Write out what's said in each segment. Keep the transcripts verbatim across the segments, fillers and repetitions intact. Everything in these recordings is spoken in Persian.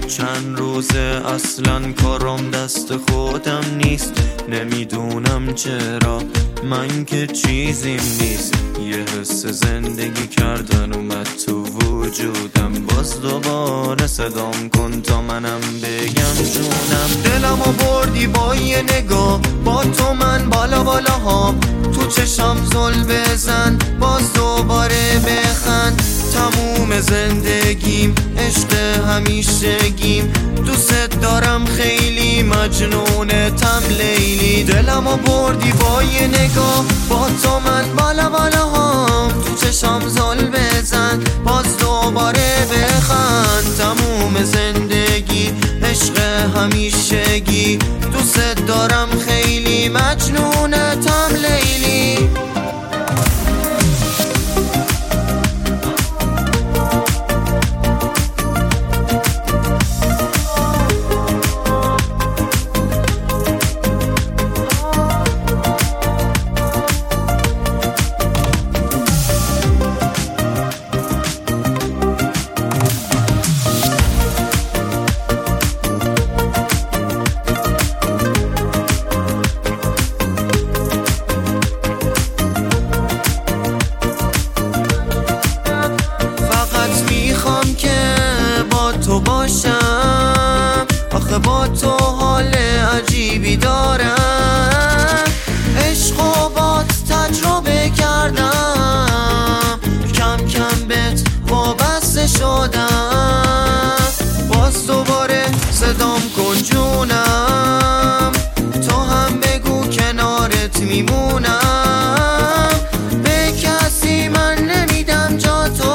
چند روزه اصلا کارم دست خودم نیست، نمیدونم چرا من که چیزیم نیست. یه حس زندگی کردن اومد تو وجودم، باز دوباره صدام کن تا منم بگم جونم. دلمو بردی با یه نگاه، با تو من بالا بالا هام، تو چشم زل بزن باز دوباره بخند. تموم زندگیم عشق همیشگیم، دوست دارم خیلی مجنونتم لیلی. دلمو بردی با یه نگاه، با تو من بالا بالا هام، تو چشم زل بزن باز دوباره بخند. تموم زندگی عشق همیشگی، دوست دارم خیلی مجنونتم لیلی. تو باشم آخه با تو حال عجیبی دارم، عشق و بات تجربه کردم، کم کم بهت وابسته شدم. باز دوباره صدام کن جونم، تو هم بگو کنارت میمونم. به کسی من نمیدم جا تو،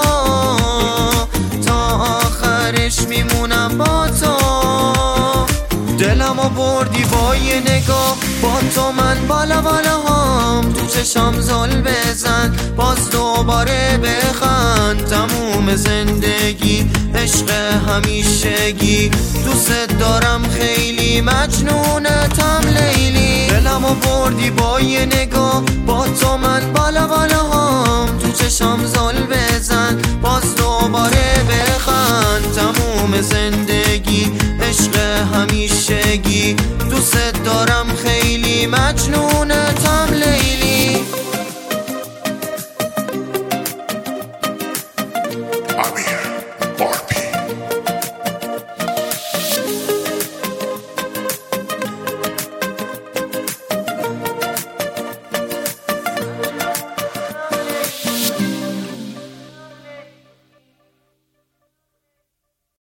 میمونم با تو. دلمو بردی با یه نگاه، با تو من بالا بالا هام، تو چشم زل بزن باز دوباره بخند. تموم زندگی عشق همیشگی، دوست دارم خیلی مجنونتم لیلی. دلمو بردی با یه نگاه، با تو من بالا بالا هام، تو چشم زل بزن باز دوباره